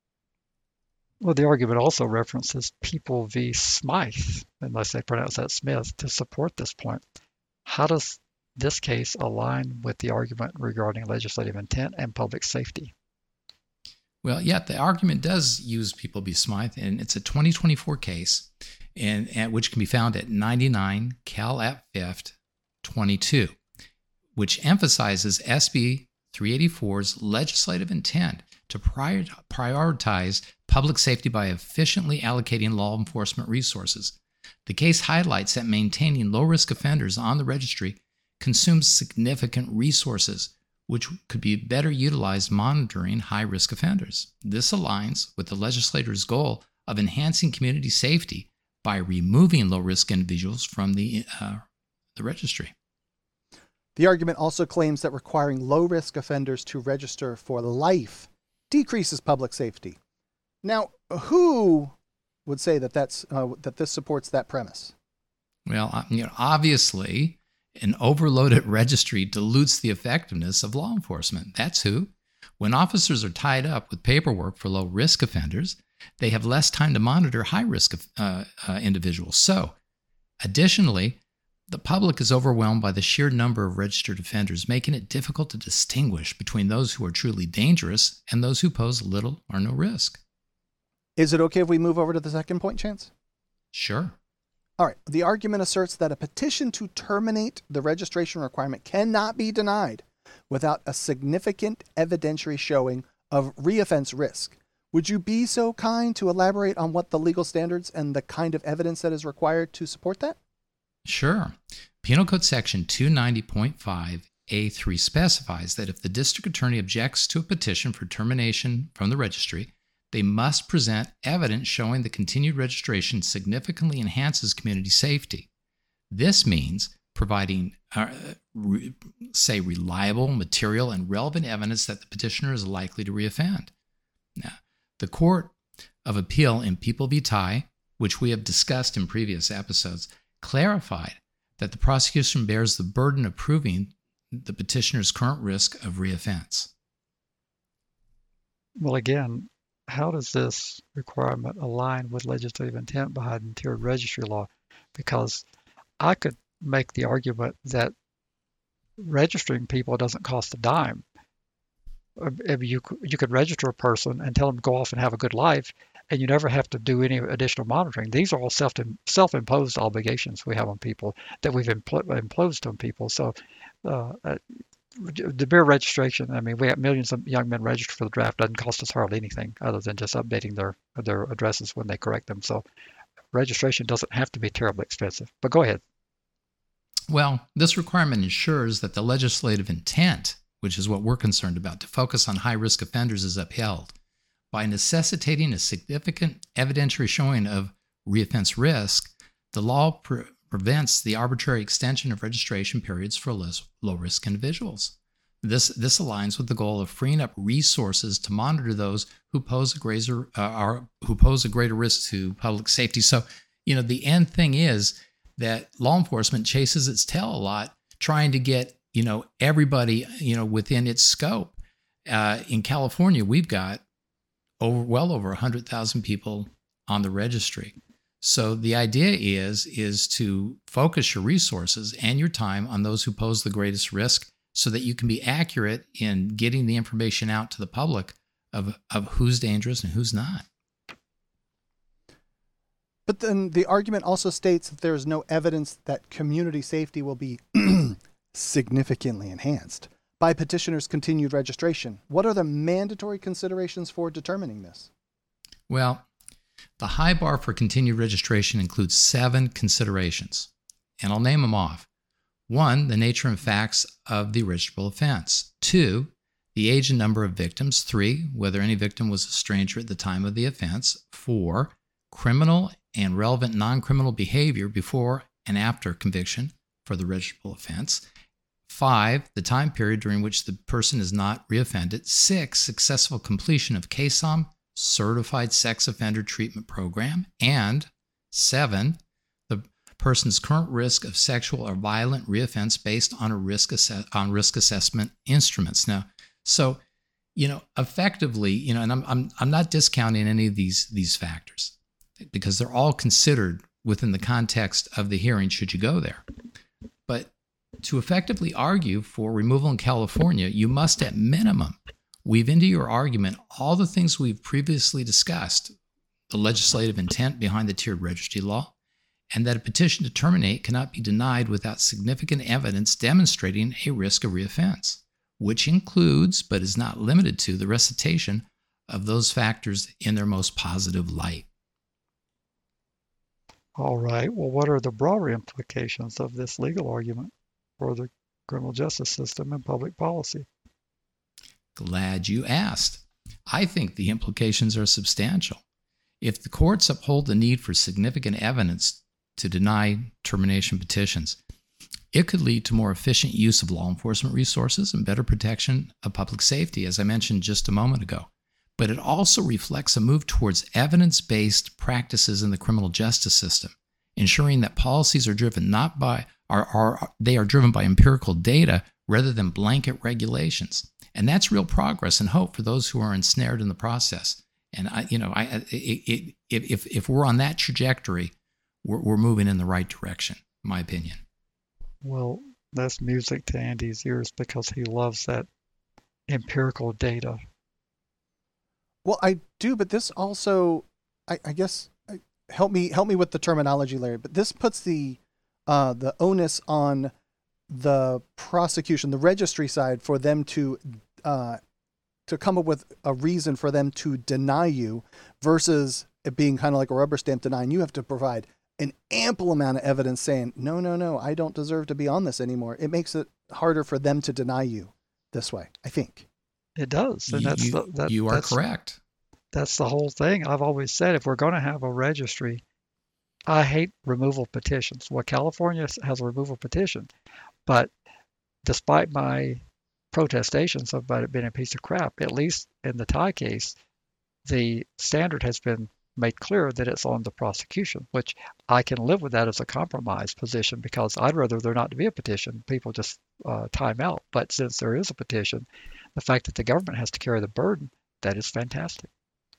Well, the argument also references People v. Smythe, unless they pronounce that Smith, to support this point. How does this case align with the argument regarding legislative intent and public safety? Well, yeah, the argument does use People v. Smythe, and it's a 2024 case, and which can be found at 99 Cal App 5th 22, which emphasizes SB 384's legislative intent to prioritize public safety by efficiently allocating law enforcement resources. The case highlights that maintaining low-risk offenders on the registry consumes significant resources, which could be better utilized monitoring high-risk offenders. This aligns with the legislator's goal of enhancing community safety by removing low-risk individuals from the registry. The argument also claims that requiring low-risk offenders to register for life decreases public safety. Now, who would say that that this supports that premise? Well, obviously, an overloaded registry dilutes the effectiveness of law enforcement. That's who. When officers are tied up with paperwork for low-risk offenders, they have less time to monitor high-risk individuals. So, additionally, the public is overwhelmed by the sheer number of registered offenders, making it difficult to distinguish between those who are truly dangerous and those who pose little or no risk. Is it okay if we move over to the second point, Chance? Sure. All right. The argument asserts that a petition to terminate the registration requirement cannot be denied without a significant evidentiary showing of reoffense risk. Would you be so kind to elaborate on what the legal standards and the kind of evidence that is required to support that? Sure. Penal Code Section 290.5A3 specifies that if the district attorney objects to a petition for termination from the registry, they must present evidence showing the continued registration significantly enhances community safety. This means providing, say, reliable, material, and relevant evidence that the petitioner is likely to reoffend. Now, the Court of Appeal in People v. Ty, which we have discussed in previous episodes, clarified that the prosecution bears the burden of proving the petitioner's current risk of reoffense. Well, again, how does this requirement align with legislative intent behind tiered registry law? Because I could make the argument that registering people doesn't cost a dime. You could register a person and tell them to go off and have a good life, and you never have to do any additional monitoring. These are all self-imposed obligations we have on people that we've imposed on people. So the bare registration, I mean, we have millions of young men registered for the draft, doesn't cost us hardly anything other than just updating their addresses when they correct them. So registration doesn't have to be terribly expensive. But go ahead. Well, this requirement ensures that the legislative intent, which is what we're concerned about, to focus on high-risk offenders, is upheld by necessitating a significant evidentiary showing of reoffense risk. The law prevents the arbitrary extension of registration periods for low-risk individuals. This aligns with the goal of freeing up resources to monitor those who pose a greater risk to public safety. So, the end thing is that law enforcement chases its tail a lot, trying to get everybody within its scope. In California, we've got well over 100,000 people on the registry. So the idea is to focus your resources and your time on those who pose the greatest risk, so that you can be accurate in getting the information out to the public of who's dangerous and who's not. But then the argument also states that there is no evidence that community safety will be significantly enhanced by petitioners' continued registration. What are the mandatory considerations for determining this? Well, the high bar for continued registration includes 7 considerations, and I'll name them off. 1, the nature and facts of the registrable offense. 2, the age and number of victims. 3, whether any victim was a stranger at the time of the offense. 4, criminal and relevant non-criminal behavior before and after conviction for the registrable offense. 5, the time period during which the person is not reoffended. 6, successful completion of CASOM, Certified Sex Offender Treatment Program. And 7, the person's current risk of sexual or violent reoffense based on risk assessment instruments. Now, so effectively, and I'm not discounting any of these factors, because they're all considered within the context of the hearing should you go there. But to effectively argue for removal in California, you must at minimum weave into your argument all the things we've previously discussed: the legislative intent behind the tiered registry law, and that a petition to terminate cannot be denied without significant evidence demonstrating a risk of reoffense, which includes, but is not limited to, the recitation of those factors in their most positive light. All right. Well, what are the broader implications of this legal argument for the criminal justice system and public policy? Glad you asked. I think the implications are substantial. If the courts uphold the need for significant evidence to deny termination petitions, it could lead to more efficient use of law enforcement resources and better protection of public safety, as I mentioned just a moment ago. But it also reflects a move towards evidence-based practices in the criminal justice system, ensuring that policies are driven driven by empirical data rather than blanket regulations. And that's real progress and hope for those who are ensnared in the process. And if we're on that trajectory, we're moving in the right direction, in my opinion. Well, that's music to Andy's ears because he loves that empirical data. Well, I do, but this also, I guess, help me with the terminology, Larry. But this puts the onus on the prosecution, the registry side, for them to come up with a reason for them to deny you, versus it being kind of like a rubber stamp denying. You have to provide an ample amount of evidence saying, no, I don't deserve to be on this anymore. It makes it harder for them to deny you this way, I think. It does. And you are correct. That's the whole thing. I've always said, if we're going to have a registry, I hate removal petitions. Well, California has a removal petition, but despite my protestations about it being a piece of crap, at least in the Thai case, the standard has been made clear that it's on the prosecution, which I can live with that as a compromise position because I'd rather there not to be a petition. People just time out. But since there is a petition, the fact that the government has to carry the burden, that is fantastic.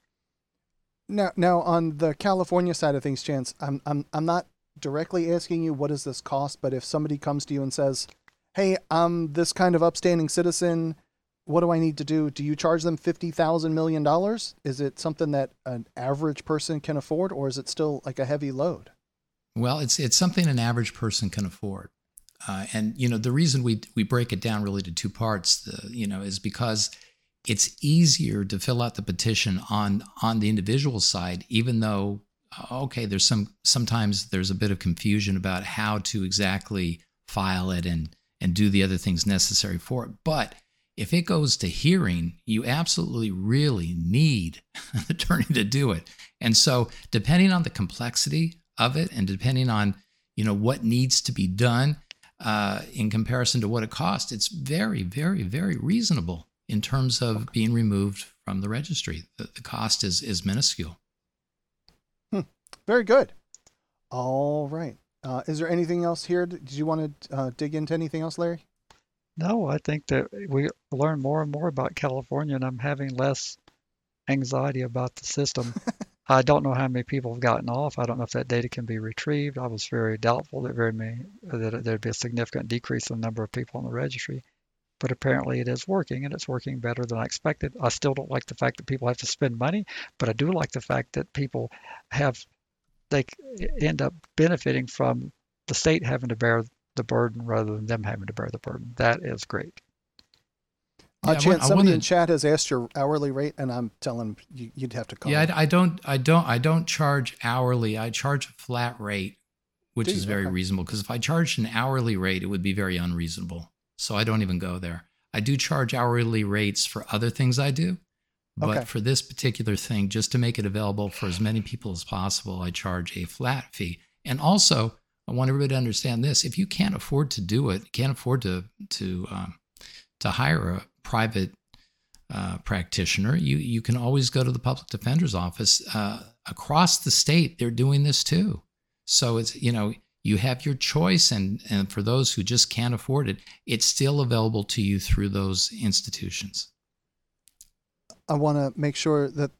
Now on the California side of things, Chance, I'm not directly asking you what does this cost, but if somebody comes to you and says, "Hey, I'm this kind of upstanding citizen. What do I need to do?" Do you charge them $50,000 million? Is it something that an average person can afford, or is it still like a heavy load? Well, it's something an average person can afford. And, the reason we break it down really to two parts, is because it's easier to fill out the petition on the individual side, even though, okay, sometimes there's a bit of confusion about how to exactly file it and do the other things necessary for it. But if it goes to hearing, you absolutely really need an attorney to do it. And so depending on the complexity of it and depending on, what needs to be done in comparison to what it costs, it's very, very, very reasonable in terms of being removed from the registry. The cost is minuscule. Very good. All right. Is there anything else here? Did you want to dig into anything else, Larry? No, I think that we learn more and more about California, and I'm having less anxiety about the system. I don't know how many people have gotten off. I don't know if that data can be retrieved. I was very doubtful that there'd be a significant decrease in the number of people on the registry. But apparently it is working, and it's working better than I expected. I still don't like the fact that people have to spend money, but I do like the fact that people they end up benefiting from the state having to bear the burden rather than them having to bear the burden. That is great. Chance, somebody in chat has asked your hourly rate, and I'm telling them you'd have to call. Yeah, I don't charge hourly. I charge a flat rate, which is very reasonable. Because if I charged an hourly rate, it would be very unreasonable. So I don't even go there. I do charge hourly rates for other things I do, but for this particular thing, just to make it available for as many people as possible, I charge a flat fee. And also, I want everybody to understand this: if you can't afford to do it, can't afford to hire a private practitioner, you can always go to the public defender's office. Across the state, they're doing this too. So it's, you have your choice, and for those who just can't afford it, it's still available to you through those institutions. I want to make sure that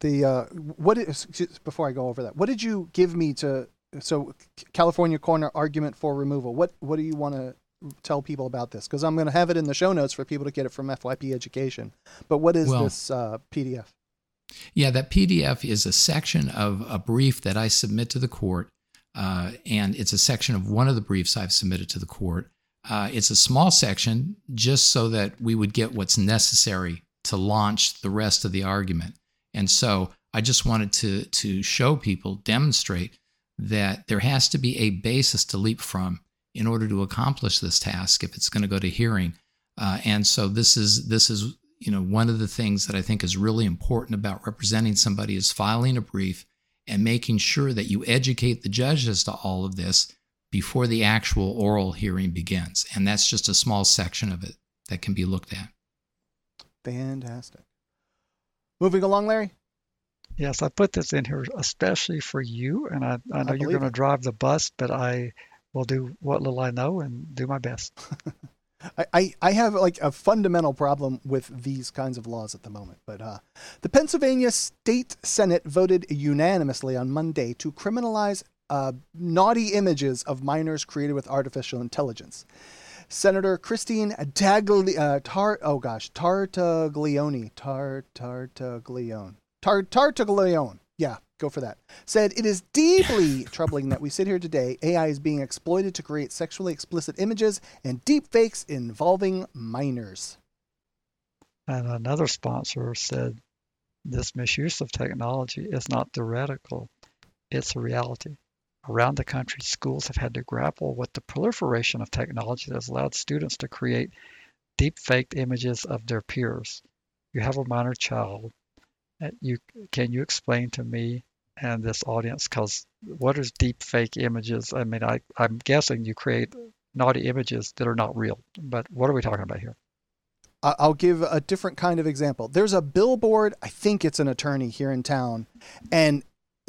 before I go over that, what did you give me so California Corner argument for removal? What do you want to tell people about this? Because I'm going to have it in the show notes for people to get it from FYP Education. But what is this PDF? Yeah, that PDF is a section of a brief that I submit to the court. And it's a section of one of the briefs I've submitted to the court. It's a small section just so that we would get what's necessary to launch the rest of the argument. And so I just wanted to show people, demonstrate that there has to be a basis to leap from in order to accomplish this task if it's going to go to hearing. And so this is one of the things that I think is really important about representing somebody is filing a brief and making sure that you educate the judge as to all of this before the actual oral hearing begins. And that's just a small section of it that can be looked at. Fantastic. Moving along, Larry? Yes, I put this in here especially for you, and I know you're going to drive the bus, but I will do what little I know and do my best. I have like a fundamental problem with these kinds of laws at the moment, but the Pennsylvania State Senate voted unanimously on Monday to criminalize naughty images of minors created with artificial intelligence. Senator Christine Tartaglione, yeah, go for that, said it is deeply troubling that we sit here today. AI is being exploited to create sexually explicit images and deep fakes involving minors. And another sponsor said this misuse of technology is not theoretical, it's a reality. Around the country, schools have had to grapple with the proliferation of technology that has allowed students to create deep faked images of their peers. You have a minor child. Can you explain to me and this audience, because what is deep fake images? I mean, I'm guessing you create naughty images that are not real, but what are we talking about here? I'll give a different kind of example. There's a billboard. I think it's an attorney here in town, and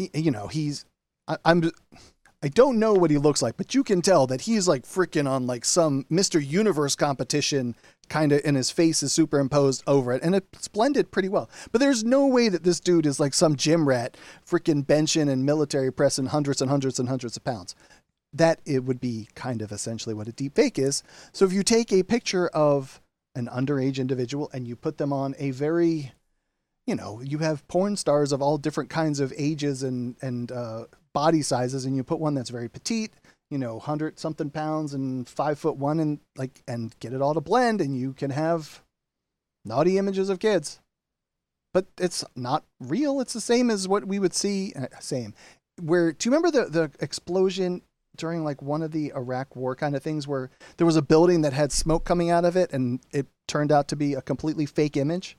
I don't know what he looks like, but you can tell that he's like freaking on like some Mr. Universe competition kind of, and his face is superimposed over it, and it's blended pretty well. But there's no way that this dude is like some gym rat freaking benching and military pressing hundreds and hundreds and hundreds of pounds. That it would be kind of essentially what a deep fake is. So if you take a picture of an underage individual and you put them on a very, you have porn stars of all different kinds of ages and body sizes, and you put one that's very petite, 100 something pounds and 5'1" and get it all to blend, and you can have naughty images of kids. But it's not real. It's the same as what we would see. Do you remember the explosion during like one of the Iraq war kind of things where there was a building that had smoke coming out of it and it turned out to be a completely fake image?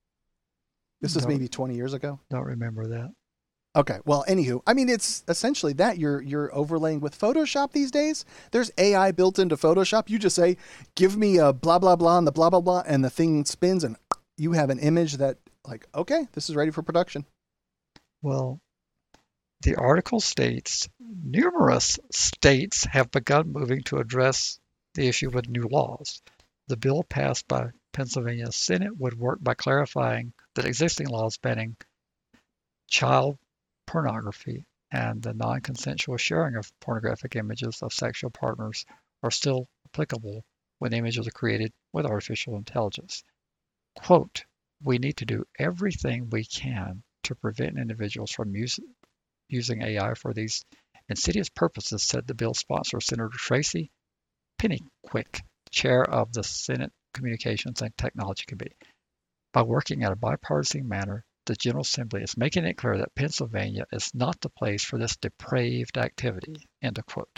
This was maybe 20 years ago. Don't remember that. Okay. Well, anywho, I mean, it's essentially that you're overlaying with Photoshop these days. There's AI built into Photoshop. You just say, give me a blah, blah, blah, and the blah, blah, blah, and the thing spins and you have an image that like, okay, this is ready for production. Well, the article states numerous states have begun moving to address the issue with new laws. The bill passed by Pennsylvania Senate would work by clarifying that existing laws banning child pornography and the non-consensual sharing of pornographic images of sexual partners are still applicable when images are created with artificial intelligence. Quote, we need to do everything we can to prevent individuals from using AI for these insidious purposes, said the bill's sponsor, Senator Tracy Pennyquick, chair of the Senate Communications and Technology Committee. By working in a bipartisan manner, the General Assembly is making it clear that Pennsylvania is not the place for this depraved activity, end of quote.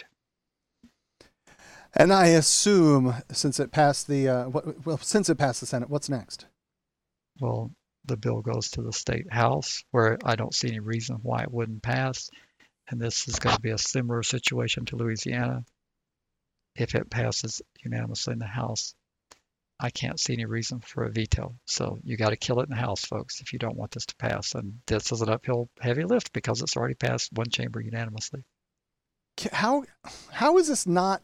And I assume since it passed the Senate, what's next? Well, the bill goes to the state house, where I don't see any reason why it wouldn't pass. And this is going to be a similar situation to Louisiana. If it passes unanimously in the House, I can't see any reason for a veto. So you got to kill it in the House, folks, if you don't want this to pass. And this is an uphill heavy lift because it's already passed one chamber unanimously. How is this not?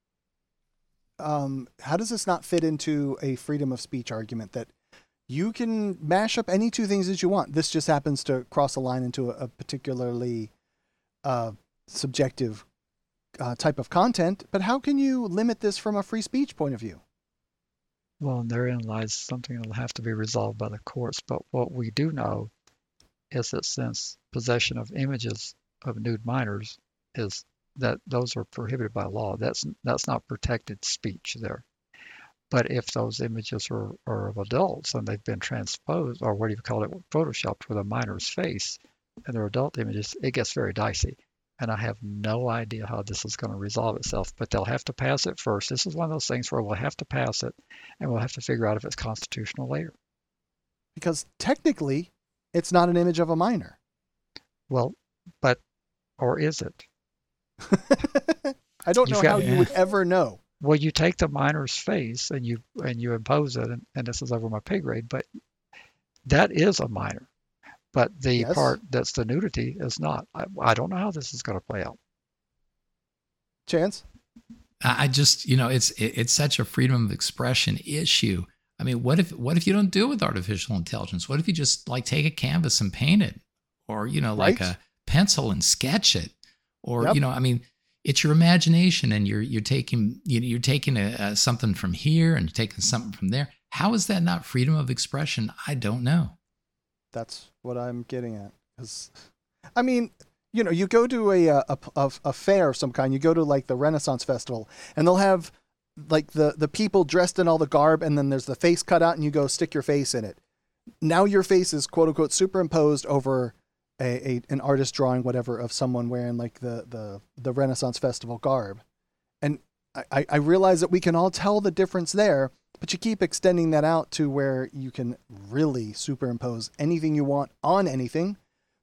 How does this not fit into a freedom of speech argument that you can mash up any two things that you want? This just happens to cross a line into a particularly subjective type of content. But how can you limit this from a free speech point of view? Well, and therein lies something that will have to be resolved by the courts. But what we do know is that since possession of images of nude minors is that those are prohibited by law, that's not protected speech there. But if those images are of adults and they've been transposed, or what do you call it, photoshopped with a minor's face, and they're adult images, it gets very dicey. And I have no idea how this is going to resolve itself, but they'll have to pass it first. This is one of those things where we'll have to pass it, and we'll have to figure out if it's constitutional later. Because technically, it's not an image of a minor. Well, or is it? I don't know how you would ever know. Well, you take the minor's face and you impose it, and this is over my pay grade, but that is a minor. But the part that's the nudity is not. I don't know how this is going to play out. Chance? I just, it's such a freedom of expression issue. I mean, what if you don't do it with artificial intelligence? What if you just like take a canvas and paint it, or like a pencil and sketch it, or I mean, it's your imagination, and you're taking something from here and you're taking something from there. How is that not freedom of expression? I don't know. That's what I'm getting at. 'Cause, I mean, you go to a fair of some kind. You go to like the Renaissance Festival, and they'll have like the people dressed in all the garb, and then there's the face cut out, and you go stick your face in it. Now your face is quote unquote superimposed over an artist drawing whatever of someone wearing like the Renaissance Festival garb. And I realize that we can all tell the difference there, but you keep extending that out to where you can really superimpose anything you want on anything.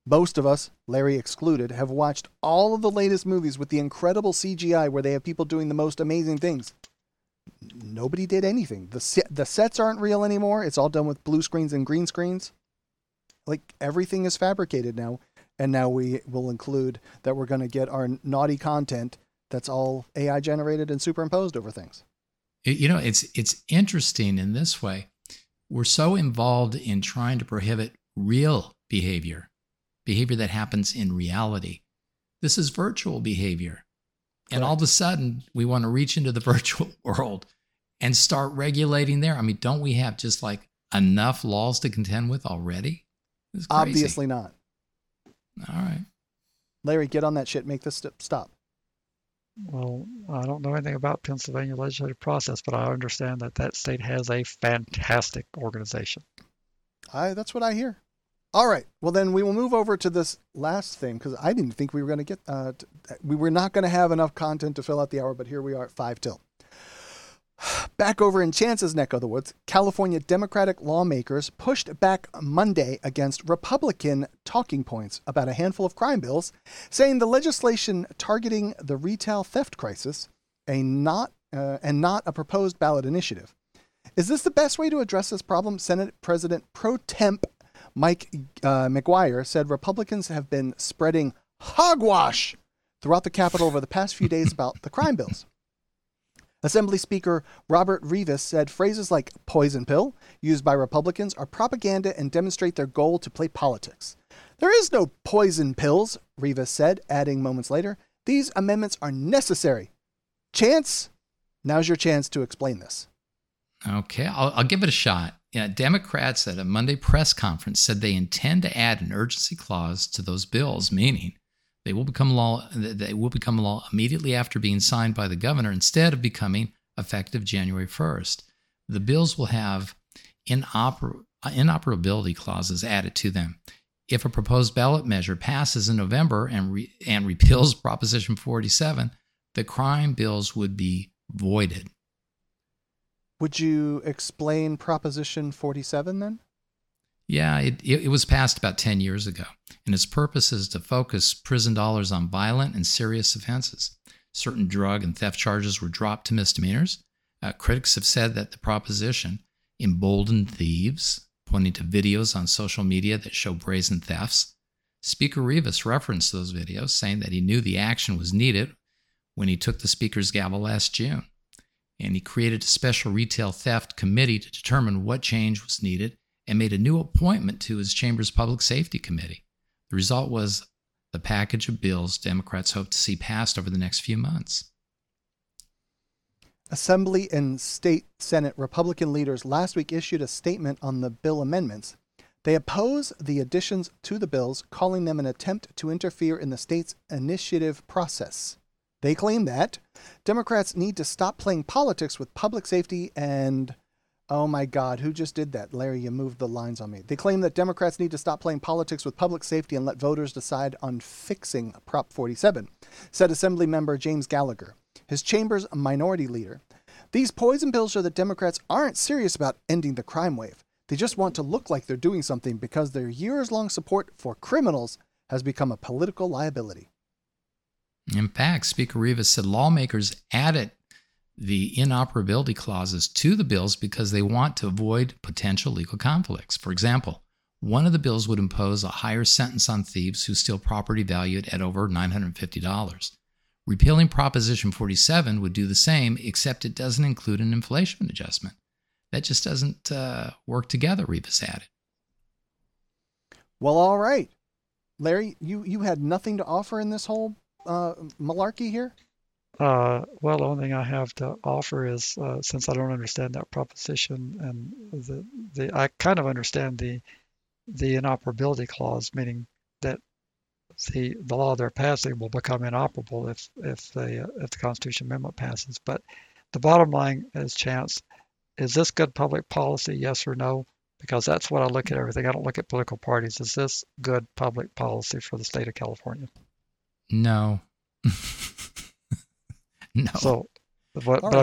Most of us, Larry excluded, have watched all of the latest movies with the incredible CGI where they have people doing the most amazing things. Nobody did anything. The sets aren't real anymore. It's all done with blue screens and green screens. Like, everything is fabricated now. And now we will include that we're going to get our naughty content that's all AI generated and superimposed over things. You know, it's interesting in this way. We're so involved in trying to prohibit real behavior that happens in reality. This is virtual behavior. And all of a sudden, we want to reach into the virtual world and start regulating there. I mean, don't we have just like enough laws to contend with already? It's crazy. Obviously not. All right. Larry, get on that shit. Make this stop. Well, I don't know anything about Pennsylvania legislative process, but I understand that state has a fantastic organization. That's what I hear. All right. Well, then we will move over to this last thing, because I didn't think we were going to get, we were not going to have enough content to fill out the hour, but here we are at 5 till. Back over in Chance's neck of the woods, California Democratic lawmakers pushed back Monday against Republican talking points about a handful of crime bills, saying the legislation targeting the retail theft crisis and not a proposed ballot initiative. Is this the best way to address this problem? Senate President Pro Temp Mike McGuire said Republicans have been spreading hogwash throughout the Capitol over the past few days about the crime bills. Assembly Speaker Robert Rivas said phrases like poison pill used by Republicans are propaganda and demonstrate their goal to play politics. There is no poison pills, Rivas said, adding moments later, these amendments are necessary. Chance, now's your chance to explain this. Okay, I'll give it a shot. Yeah, Democrats at a Monday press conference said they intend to add an urgency clause to those bills, meaning they will become law immediately after being signed by the governor instead of becoming effective January 1st. The bills will have inoperability clauses added to them. If a proposed ballot measure passes in November and repeals Proposition 47, the crime bills would be voided. Would you explain Proposition 47 then? Yeah, it was passed about 10 years ago, and its purpose is to focus prison dollars on violent and serious offenses. Certain drug and theft charges were dropped to misdemeanors. Critics have said that the proposition emboldened thieves, pointing to videos on social media that show brazen thefts. Speaker Rivas referenced those videos, saying that he knew the action was needed when he took the Speaker's gavel last June. And he created a special retail theft committee to determine what change was needed and made a new appointment to his chamber's Public Safety Committee. The result was the package of bills Democrats hope to see passed over the next few months. Assembly and State Senate Republican leaders last week issued a statement on the bill amendments. They oppose the additions to the bills, calling them an attempt to interfere in the state's initiative process. They claim that Democrats need to stop playing politics with public safety and... Oh my God, who just did that? Larry, you moved the lines on me. They claim that Democrats need to stop playing politics with public safety and let voters decide on fixing Prop 47, said Assembly member James Gallagher, his chamber's minority leader. These poison pills show that Democrats aren't serious about ending the crime wave. They just want to look like they're doing something because their years-long support for criminals has become a political liability. In fact, Speaker Rivas said lawmakers added the inoperability clauses to the bills because they want to avoid potential legal conflicts. For example, one of the bills would impose a higher sentence on thieves who steal property valued at over $950. Repealing Proposition 47 would do the same, except it doesn't include an inflation adjustment. That just doesn't work together, Rivas added. Well, all right. Larry, you had nothing to offer in this whole malarkey here? Well, the only thing I have to offer is, since I don't understand that proposition, and I kind of understand the inoperability clause, meaning that the law they're passing will become inoperable if the Constitution Amendment passes. But the bottom line is, Chance, is this good public policy, yes or no? Because that's what I look at everything. I don't look at political parties. Is this good public policy for the state of California? No. No. So,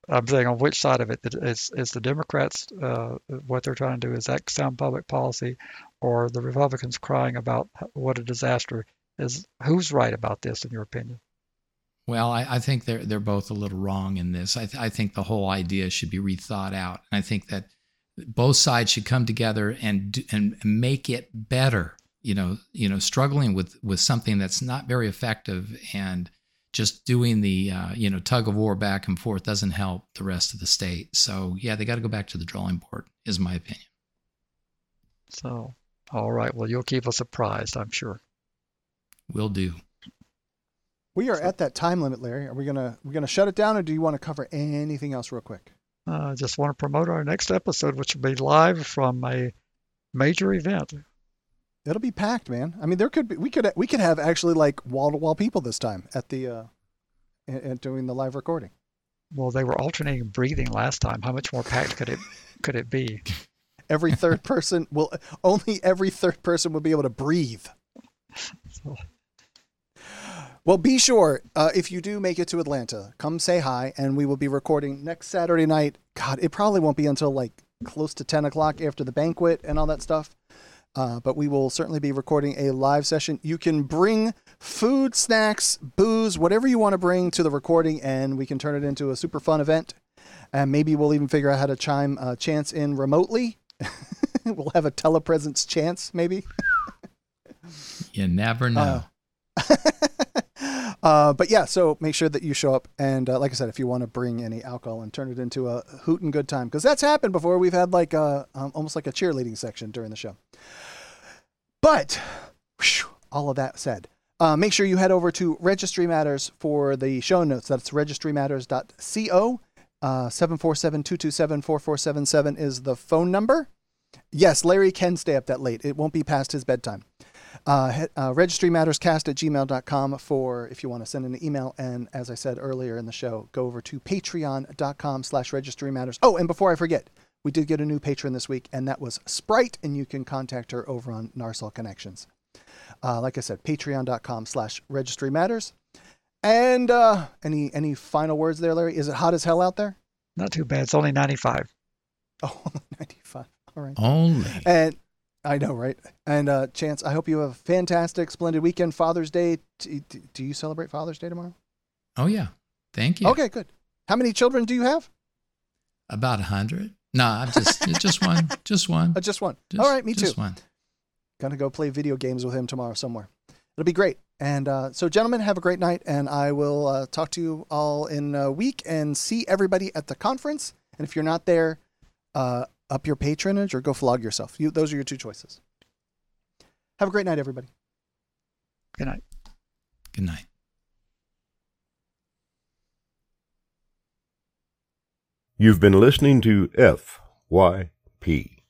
I'm saying on which side of it is the Democrats what they're trying to do, is that sound public policy, or the Republicans crying about what a disaster is? Who's right about this in your opinion? Well, I think they're both a little wrong in this. I think the whole idea should be rethought out. And I think that both sides should come together and make it better. Struggling with something that's not very effective and just doing the tug of war back and forth doesn't help the rest of the state. So yeah, they got to go back to the drawing board, is my opinion. So, all right. Well, you'll keep us apprised, I'm sure. Will do. We are at that time limit, Larry. Are we gonna shut it down, or do you want to cover anything else real quick? I just want to promote our next episode, which will be live from a major event. It'll be packed, man. I mean, we could have actually like wall-to-wall people this time at the doing the live recording. Well, they were alternating breathing last time. How much more packed could it be? Every third person will be able to breathe. So. Well, be sure, if you do make it to Atlanta, come say hi, and we will be recording next Saturday night. God, it probably won't be until like close to 10 o'clock after the banquet and all that stuff. But we will certainly be recording a live session. You can bring food, snacks, booze, whatever you want to bring to the recording, and we can turn it into a super fun event. And maybe we'll even figure out how to chime Chance in remotely. We'll have a telepresence Chance, maybe. You never know. But yeah, so make sure that you show up. And like I said, if you want to bring any alcohol and turn it into a hoot and good time, because that's happened before. We've had like almost like a cheerleading section during the show. But all of that said, make sure you head over to Registry Matters for the show notes. That's registrymatters.co. 747-227-4477 is the phone number. Yes, Larry can stay up that late. It won't be past his bedtime. registrymatterscast@gmail.com for if you want to send an email. And as I said earlier in the show, go over to patreon.com/registrymatters. Oh, and before I forget, we did get a new patron this week, and that was Sprite, and you can contact her over on Narsal Connections. Like I said, patreon.com/registrymatters. And any final words there, Larry? Is it hot as hell out there? Not too bad. It's only 95. Oh, 95. All right. Only. And I know, right? And Chance, I hope you have a fantastic, splendid weekend. Father's Day. Do you celebrate Father's Day tomorrow? Oh, yeah. Thank you. Okay, good. How many children do you have? About 100. No, I'm just one. Just one. Just one. All right, me too. Just one. Gonna go play video games with him tomorrow somewhere. It'll be great. And so, gentlemen, have a great night, and I will talk to you all in a week and see everybody at the conference. And if you're not there, up your patronage or go flog yourself. Those are your two choices. Have a great night, everybody. Good night. Good night. You've been listening to FYP.